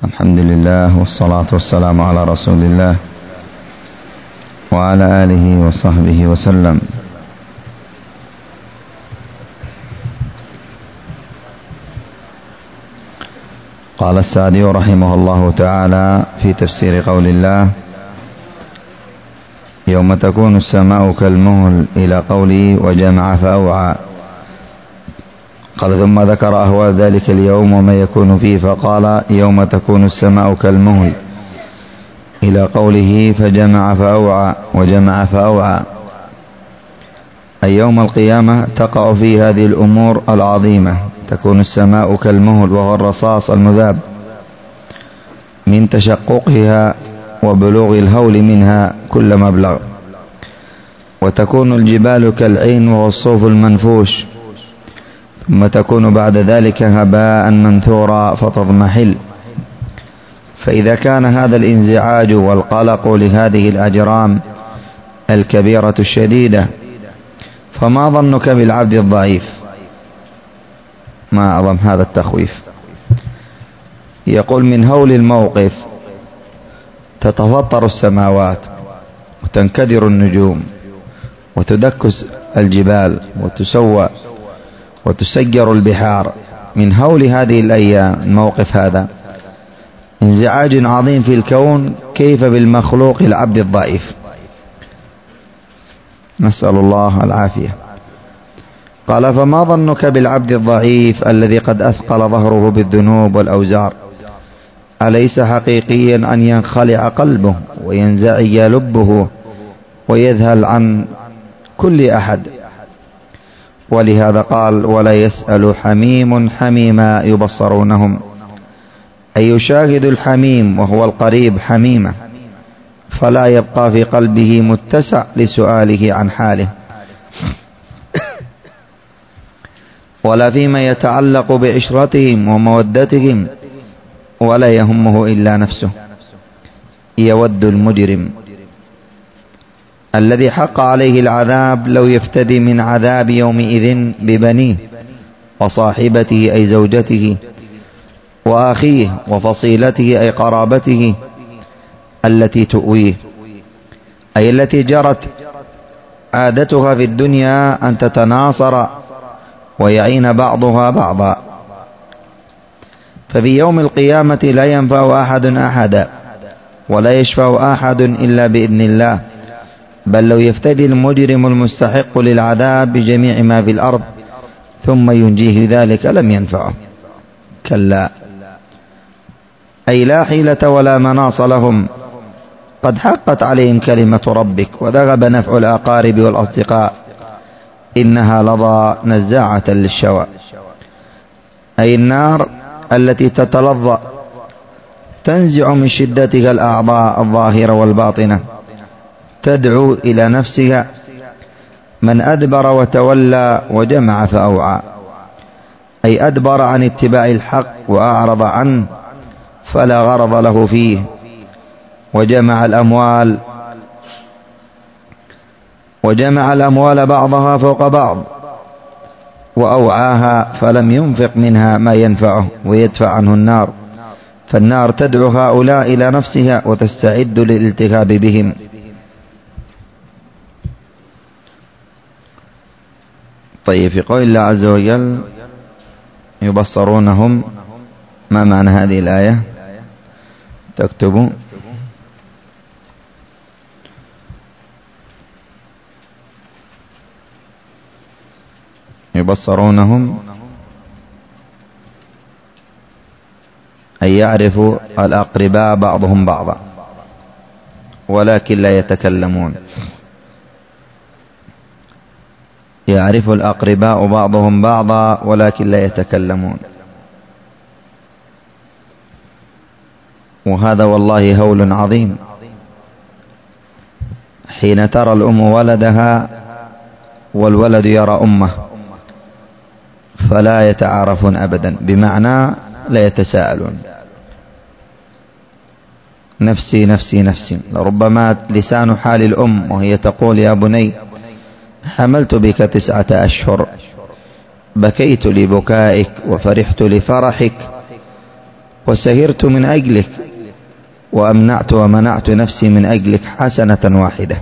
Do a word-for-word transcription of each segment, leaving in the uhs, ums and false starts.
الحمد لله والصلاة والسلام على رسول الله وعلى آله وصحبه وسلم. قال السعدي رحمه الله تعالى في تفسير قول الله: يوم تكون السماء كالمهل، إلى قوله وجمع فأوعى. قال: ثم ذكر أهوال ذلك اليوم وما يكون فيه، فقال: يوم تكون السماء كالمهل، إلى قوله فجمع فأوعى وجمع فأوعى، أي يوم القيامة تقع فيه هذه الأمور العظيمة. تكون السماء كالمهل، وهو الرصاص المذاب من تشققها وبلوغ الهول منها كل مبلغ. وتكون الجبال كالعين، وهو الصوف المنفوش. ثم تكون بعد ذلك هباء منثورا فتضمحل. فإذا كان هذا الانزعاج والقلق لهذه الأجرام الكبيرة الشديدة، فما ظنك بالعبد الضعيف؟ ما أعظم هذا التخويف. يقول: من هول الموقف تتفطر السماوات وتنكدر النجوم وتدك الجبال وتسوى وتسجر البحار. من هول هذه الأيام الموقف هذا انزعاج عظيم في الكون، كيف بالمخلوق العبد الضعيف؟ نسأل الله العافية. قال: فما ظنك بالعبد الضعيف الذي قد أثقل ظهره بالذنوب والأوزار؟ أليس حقيقيا أن ينخلع قلبه وينزعج لبه ويذهل عن كل أحد؟ ولهذا قال: ولا يسأل حميم حميما يبصرونهم، أي يشاهد الحميم وهو القريب حميمة، فلا يبقى في قلبه متسع لسؤاله عن حاله ولا فيما يتعلق بعشرتهم ومودتهم، ولا يهمه إلا نفسه. يود المجرم الذي حق عليه العذاب لو يفتدي من عذاب يومئذ ببنيه وصاحبته أي زوجته وأخيه وفصيلته أي قرابته التي تؤويه، أي التي جرت عادتها في الدنيا أن تتناصر ويعين بعضها بعضا. ففي يوم القيامة لا ينفع أحد أحدا، ولا يشفع أحد إلا بإذن الله. بل لو يفتدي المجرم المستحق للعذاب بجميع ما في الأرض ثم ينجيه ذلك لم ينفعه. كلا، أي لا حيلة ولا مناص لهم، قد حقت عليهم كلمة ربك وذهب نفع الأقارب والأصدقاء، إنها لظى نزاعة للشوى. أي النار التي تتلظى تنزع من شدتها الأعضاء الظاهرة والباطنة، تدعو إلى نفسها من أدبر وتولى وجمع فأوعى، أي أدبر عن اتباع الحق وأعرض عنه فلا غرض له فيه، وجمع الأموال وجمع الأموال بعضها فوق بعض وأوعاها، فلم ينفق منها ما ينفعه ويدفع عنه النار. فالنار تدعو هؤلاء إلى نفسها وتستعد للالتهاب بهم. طيب، في قول الله عز وجل يبصرونهم، ما معنى هذه الآية؟ تكتبوا. يبصرونهم أي يعرف الأقرباء بعضهم بعضا ولكن لا يتكلمون. يعرف الأقرباء بعضهم بعضا ولكن لا يتكلمون. وهذا والله هول عظيم، حين ترى الأم ولدها والولد يرى أمه فلا يتعارفون أبدا، بمعنى لا يتساءلون. نفسي نفسي نفسي. لربما لسان حال الأم وهي تقول: يا بني حملت بك تسعة أشهر، بكيت لبكائك وفرحت لفرحك، وسهرت من أجلك وأمنعت ومنعت نفسي من أجلك حسنة واحدة.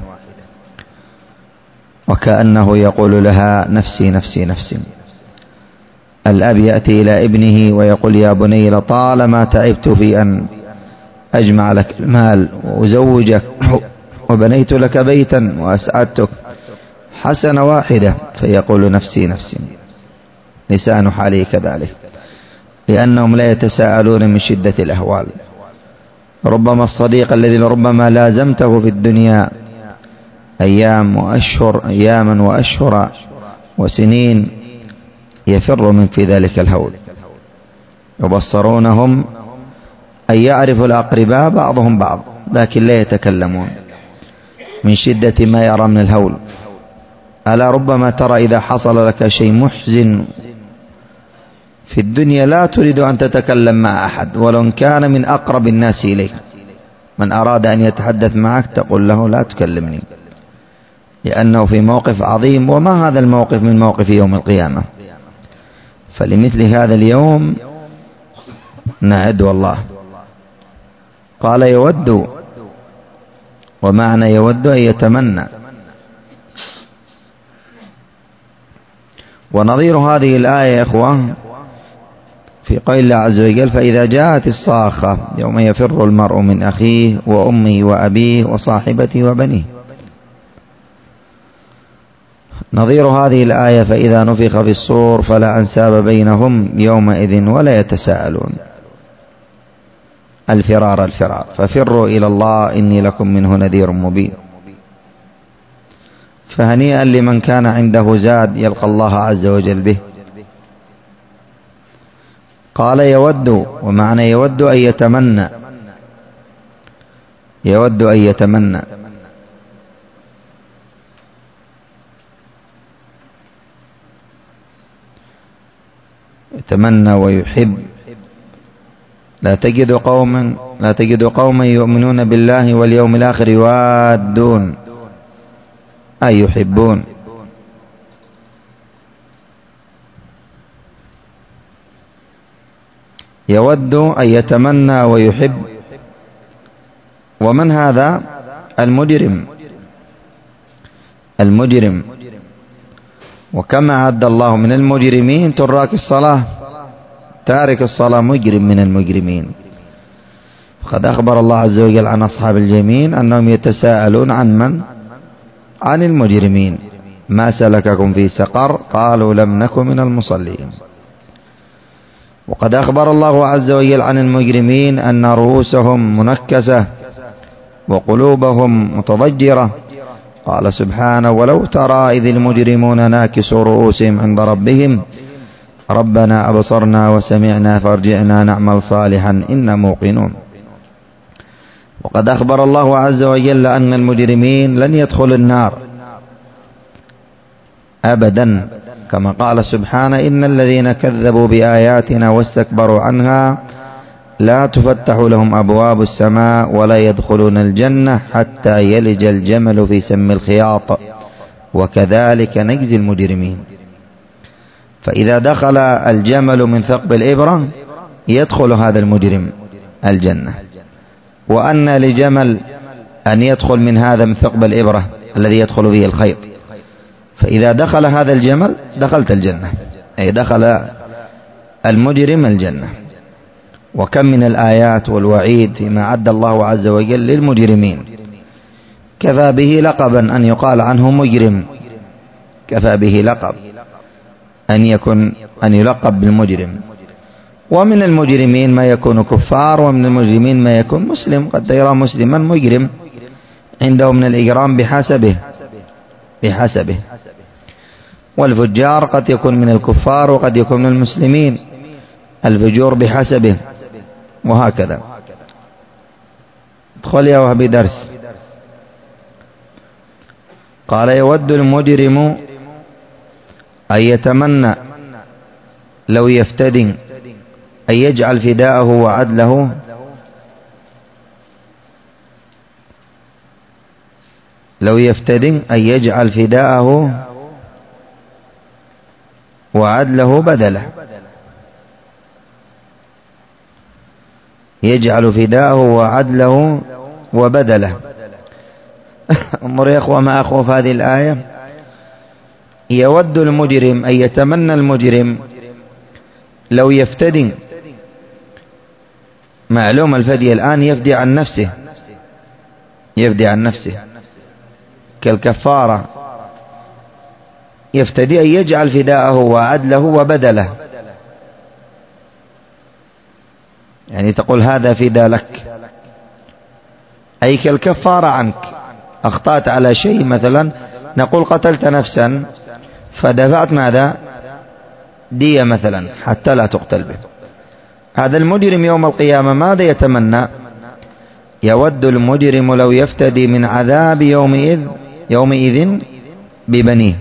وكأنه يقول لها نفسي نفسي نفسي. الأب يأتي إلى ابنه ويقول يا بني لطالما تعبت في أن أجمع لك المال وأزوجك وبنيت لك بيتا وأسعدتك، حسنة واحدة، فيقول نفسي نفسي. لسان حالي كذلك، لأنهم لا يتساءلون من شدة الأهوال. ربما الصديق الذي ربما لازمته في الدنيا أيام وأشهر أياما وأشهر وسنين يفر من في ذلك الهول. يبصرونهم أن يعرف الأقرباء بعضهم بعض لكن لا يتكلمون من شدة ما يرى من الهول. ألا ربما ترى إذا حصل لك شيء محزن في الدنيا لا تريد أن تتكلم مع أحد ولو كان من أقرب الناس إليك. من أراد أن يتحدث معك تقول له لا تكلمني، لأنه في موقف عظيم. وما هذا الموقف من موقف يوم القيامة؟ فلمثل هذا اليوم نعد والله. قال يود، ومعنى يود أن يتمنى. ونظير هذه الآية يا إخوان في قول الله عز وجل فإذا جاءت الصاخة يوم يفر المرء من أخيه وأمه وأبيه وصاحبته وبنيه. نظير هذه الآية فإذا نفخ في الصور فلا أنساب بينهم يومئذ ولا يتساءلون. الفرار الفرار، ففروا إلى الله إني لكم منه نذير مبين. فهنيئا لمن كان عنده زاد يلقى الله عز وجل به. قال يود، ومعنى يود أن يتمنى. يود أن يتمنى. يتمنى ويحب. لا تجد قوما لا تجد قوما يؤمنون بالله واليوم الآخر يوادون أي يحبون. يود أن يتمنى ويحب. ومن هذا؟ المجرم. المجرم. وكما عد الله من المجرمين تراك الصلاة، تارك الصلاة مجرم من المجرمين. قد أخبر الله عز وجل عن أصحاب اليمين أنهم يتساءلون عن من؟ عن المجرمين. ما سلككم في سقر؟ قالوا لم نكن من المصلين. وقد أخبر الله عز وجل عن المجرمين أن رؤوسهم منكسة وقلوبهم متضجرة. قال سبحانه ولو ترى إذ المجرمون ناكسوا رؤوسهم عند ربهم ربنا أبصرنا وسمعنا فارجعنا نعمل صالحا إنا موقنون. وقد أخبر الله عز وجل أن المجرمين لن يدخلوا النار أبدا، كما قال سبحانه إن الذين كذبوا بآياتنا واستكبروا عنها لا تفتح لهم أبواب السماء ولا يدخلون الجنة حتى يلج الجمل في سم الخياط وكذلك نجزي المجرمين. فإذا دخل الجمل من ثقب الإبرة يدخل هذا المجرم الجنة. وأن لجمل أن يدخل من هذا من ثقب الإبرة الذي يدخل به الخيط، فإذا دخل هذا الجمل دخلت الجنة، أي دخل المجرم الجنة. وكم من الآيات والوعيد فيما عد الله عز وجل للمجرمين. كفى به لقبا أن يقال عنه مجرم، كفى به لقب أن يكون أن يلقب بالمجرم. ومن المجرمين ما يكون كفار، ومن المجرمين ما يكون مسلم. قد يرى مسلما مجرم عنده من الإجرام بحسبه بحسبه والفجار قد يكون من الكفار وقد يكون من المسلمين، الفجور بحسبه، وهكذا. ادخل يا وهبي درس. قال يود المجرم أن يتمنى لو يفتدي أن يجعل فداءه وعدله لو يفتدي أن يجعل فداءه وعدله بدله. يجعل فداءه وعدله وبدله. انظر يا أخوة ما أخوف هذه الآية. يود المجرم أي يتمنى المجرم لو يفتدي. معلوم الفدية الآن يفدي عن نفسه، يفدي عن نفسه كالكفارة. يفتدي أن يجعل فداءه وعدله وبدله، يعني تقول هذا فداء لك، أي كالكفارة عنك. أخطأت على شيء مثلا، نقول قتلت نفسا فدفعت ماذا؟ دية مثلا حتى لا تقتل به. هذا المجرم يوم القيامة ماذا يتمنى؟ يود المجرم لو يفتدي من عذاب يومئذ يومئذ ببنيه،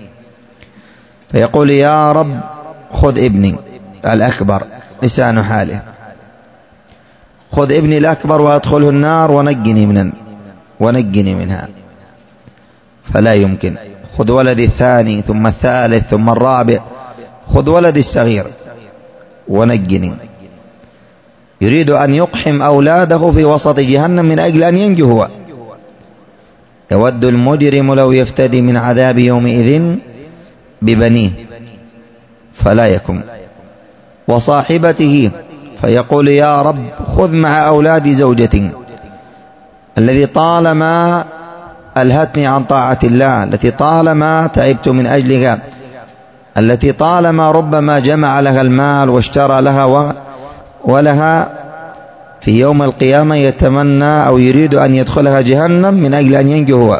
فيقول يا رب خذ ابني الأكبر، لسان حاله، خذ ابني الأكبر وأدخله النار ونجني من ونجني منها. فلا يمكن. خذ ولدي الثاني ثم الثالث ثم الرابع، خذ ولدي الصغير ونجني. يريد أن يقحم أولاده في وسط جهنم من أجل أن ينجو هو. يود المجرم لو يفتدي من عذاب يومئذ ببنيه فلا يكن. وصاحبته فيقول يا رب خذ مع أولادي زوجتي الذي طالما ألهتني عن طاعة الله، التي طالما تعبت من أجلها، التي طالما ربما جمع لها المال واشترى لها ولها، في يوم القيامة يتمنى أو يريد أن يدخلها جهنم من أجل أن ينجو هو.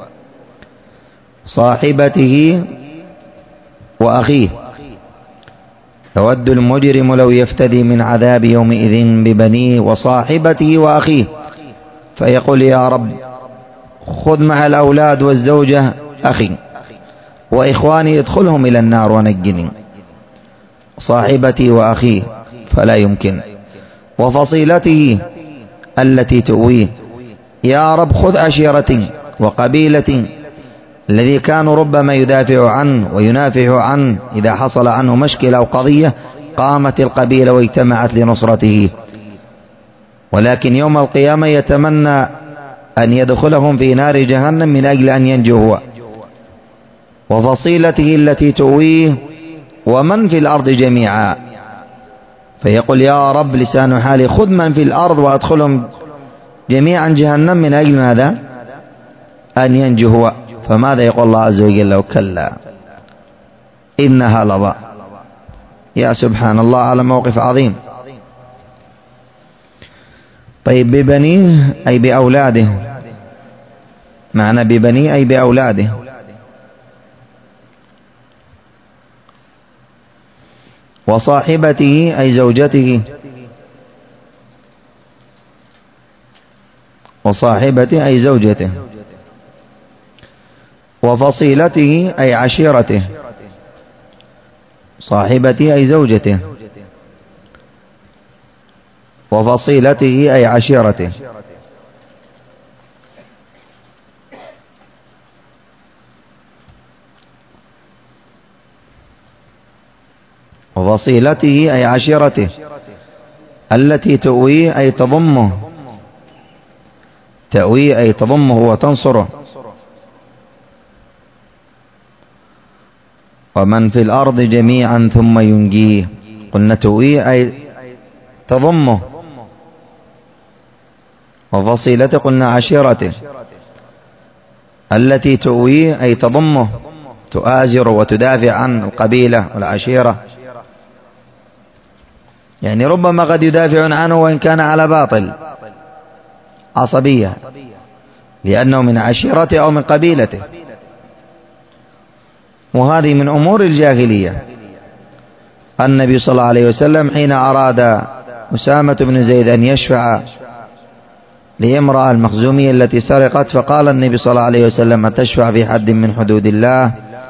صاحبته وأخيه. يود المجرم لو يفتدي من عذاب يومئذ ببنيه وصاحبته وأخيه، فيقول يا رب خذ مع الأولاد والزوجة أخي وإخواني ادخلهم إلى النار ونجني. صاحبتي وأخيه فلا يمكن. وفصيلته التي تؤويه، يا رب خذ عشيرتي وقبيلتي الذي كانوا ربما يدافع عنه وينافع عنه، إذا حصل عنه مشكلة أو قضية قامت القبيلة واجتمعت لنصرته، ولكن يوم القيامة يتمنى أن يدخلهم في نار جهنم من أجل أن ينجو هو. وفصيلته التي تؤويه ومن في الأرض جميعا، فيقول يا رب لسان حالي خذ من في الأرض وأدخلهم جميعا جهنم من أجل ماذا؟ أن ينجو هو. فماذا يقول الله عز وجل؟ لو كلا إنها لظى. يا سبحان الله على موقف عظيم. طيب ببنيه أي بأولاده، معنى ببنيه أي بأولاده. وصاحبته أي زوجته، وصاحبته أي زوجته. وفصيلته أي عشيرته، صاحبته أي زوجته، وفصيلته أي عشيرته. وفصيلته أي عشيرته التي تؤويه أي تضمه، تأويه أي تضمه وتنصره. ومن في الأرض جميعا ثم ينجيه، قلنا تؤويه أي تضمه، وفصيلته قلنا عشيرته التي تؤويه أي تضمه، تؤازر وتدافع عن القبيلة والعشيرة، يعني ربما قد يدافع عنه وإن كان على باطل، عصبية، لأنه من عشيرته أو من قبيلته. وهذه من أمور الجاهلية. النبي صلى الله عليه وسلم حين أراد أسامة بن زيد أن يشفع لامرأة المخزومية التي سرقت، فقال النبي صلى الله عليه وسلم أتشفع في حد من حدود الله؟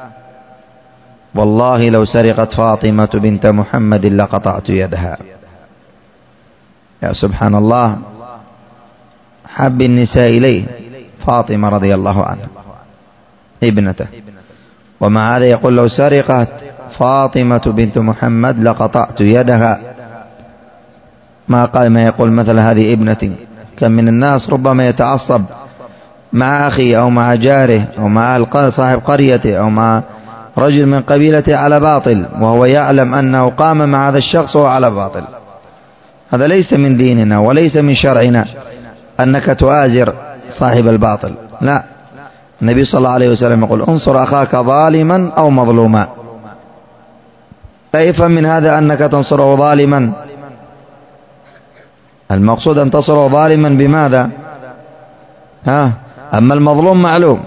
والله لو سرقت فاطمة بنت محمد لقطعت يدها. يا سبحان الله، حب النساء إليه فاطمة رضي الله عنها ابنته، ومع هذا يقول لو سرقت فاطمة بنت محمد لقطعت يدها. ما قال ما يقول مثل هذه ابنتي. كم من الناس ربما يتعصب مع أخيه أو مع جاره أو مع صاحب قريته أو مع رجل من قبيلته على باطل، وهو يعلم أنه قام مع هذا الشخص وهو على باطل. هذا ليس من ديننا وليس من شرعنا أنك تؤازر صاحب الباطل، لا. النبي صلى الله عليه وسلم يقول انصر أخاك ظالما أو مظلوما. لا يفهم من هذا أنك تنصره ظالما، المقصود أن تصره ظالما بماذا؟ ها؟ أما المظلوم معلوم،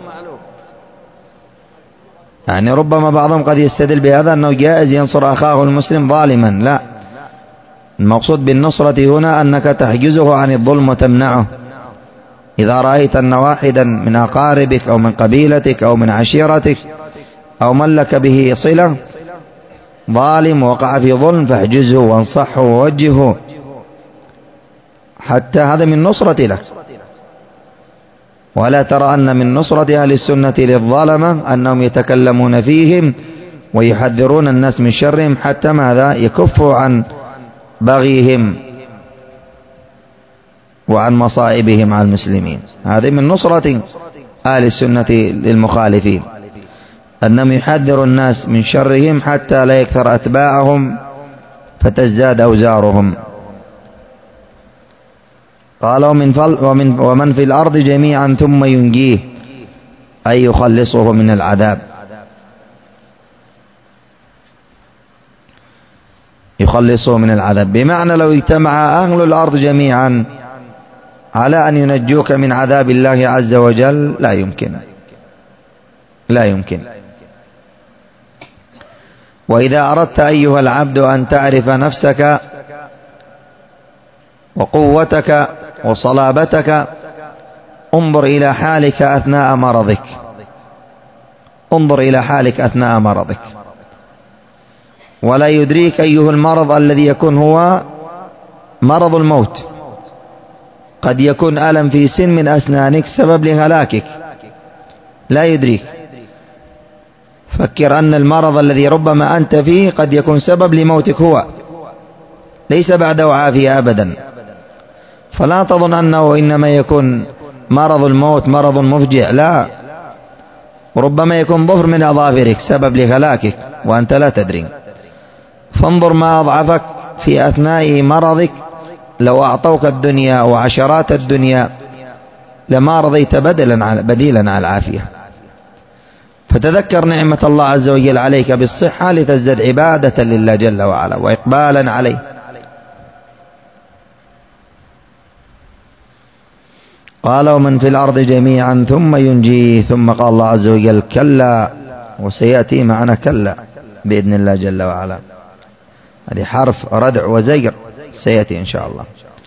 يعني ربما بعضهم قد يستدل بهذا أنه جائز ينصر أخاه المسلم ظالما، لا. المقصود بالنصرة هنا أنك تحجزه عن الظلم وتمنعه. إذا رأيت أن واحدا من أقاربك أو من قبيلتك أو من عشيرتك أو من لك به صلة ظالم وقع في ظلم فاحجزه وانصحه ووجهه، حتى هذا من نصرة لك. ولا ترى أن من نصرة أهل السنة للظلمة أنهم يتكلمون فيهم ويحذرون الناس من شرهم حتى ماذا؟ يكفوا عن بغيهم وعن مصائبهم على المسلمين. هذه من نصرة أهل السنة للمخالفين، أنهم يحذروا الناس من شرهم حتى لا يكثر أتباعهم فتزداد أوزارهم. قال ومن, ومن, ومن في الأرض جميعا ثم ينجيه، أي يخلصه من العذاب، يخلصه من العذاب. بمعنى لو اجتمع أهل الأرض جميعا على أن ينجوك من عذاب الله عز وجل لا يمكن، لا يمكن. وإذا أردت أيها العبد أن تعرف نفسك وقوتك وصلابتك انظر إلى حالك أثناء مرضك، انظر إلى حالك أثناء مرضك، ولا يدريك أيه المرض الذي يكون هو مرض الموت. قد يكون ألم في سن من أسنانك سبب لهلاكك، لا يدريك. فكر أن المرض الذي ربما أنت فيه قد يكون سبب لموتك هو، ليس بعده عافية أبدا. فلا تظن أنه إنما يكون مرض الموت مرض مفجع، لا، ربما يكون ظفر من أظافرك سبب لهلاكك وأنت لا تدري. فانظر ما أضعفك في أثناء مرضك. لو أعطوك الدنيا وعشرات الدنيا لما رضيت بدلا بديلا على العافية. فتذكر نعمة الله عز وجل عليك بالصحة لتزداد عبادة لله جل وعلا وإقبالا عليه. قال ومن في الأرض جميعا ثم ينجيه، ثم قال الله عز وجل كلا، وسيأتي معنا كلا بإذن الله جل وعلا. هذه حرف ردع وزجر سيأتي إن شاء الله.